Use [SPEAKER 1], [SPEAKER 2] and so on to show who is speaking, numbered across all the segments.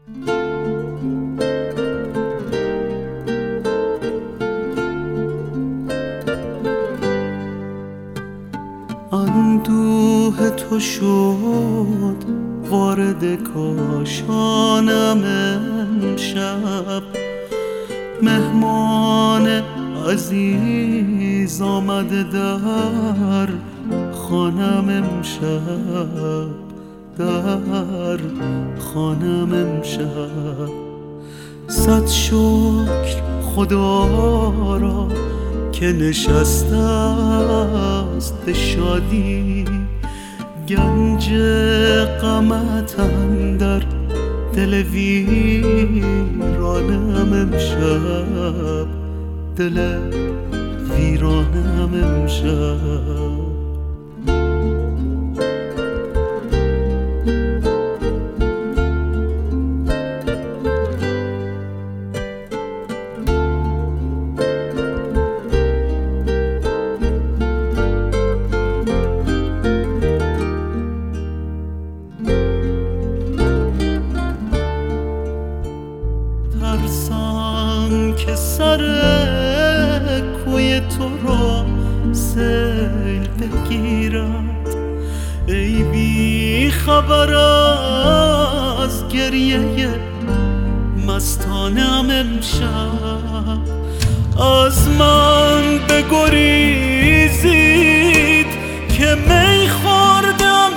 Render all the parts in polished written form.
[SPEAKER 1] اندوه تو شد وارد کاشانم امشب، مهمان عزیز آمده در خانم امشب، در خانم امشب. صد شکر خدا را که نشسته است به شادی، گنج غمت اندر دل ویرانم امشب، دل ویرانم امشب. ترسم که سر کوی تو را سیل بگیرد، ای بی خبر از گریه مستانم امشب. از من بگریزید که می خوردم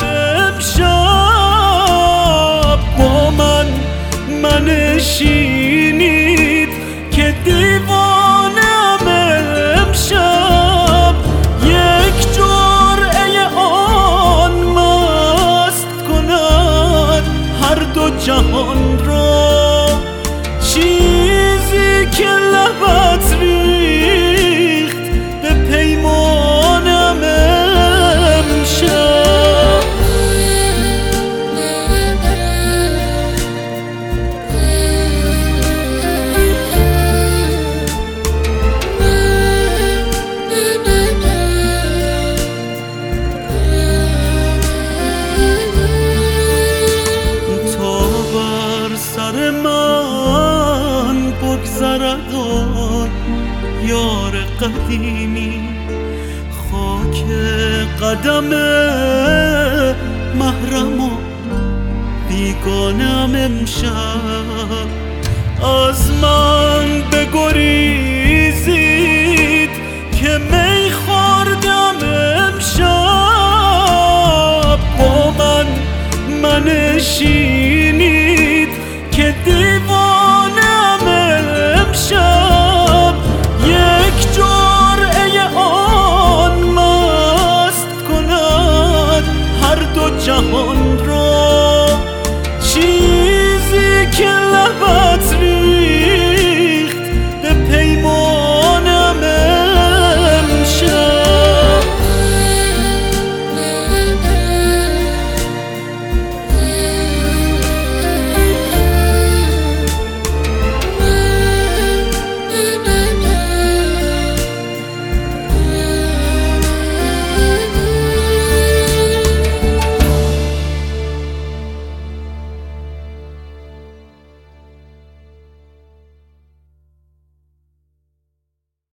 [SPEAKER 1] امشب، با من منشینید که دیوانم امشب. یک جرعه آن مست کند هر دو جهان را، چیزی که لبت ریخت به پیمانم امشب. سر من بگذرد آن یار قدیمی، خاک قدم محرم و بیگانم امشب. از من بگریزید که می خوردم امشب، با من منشین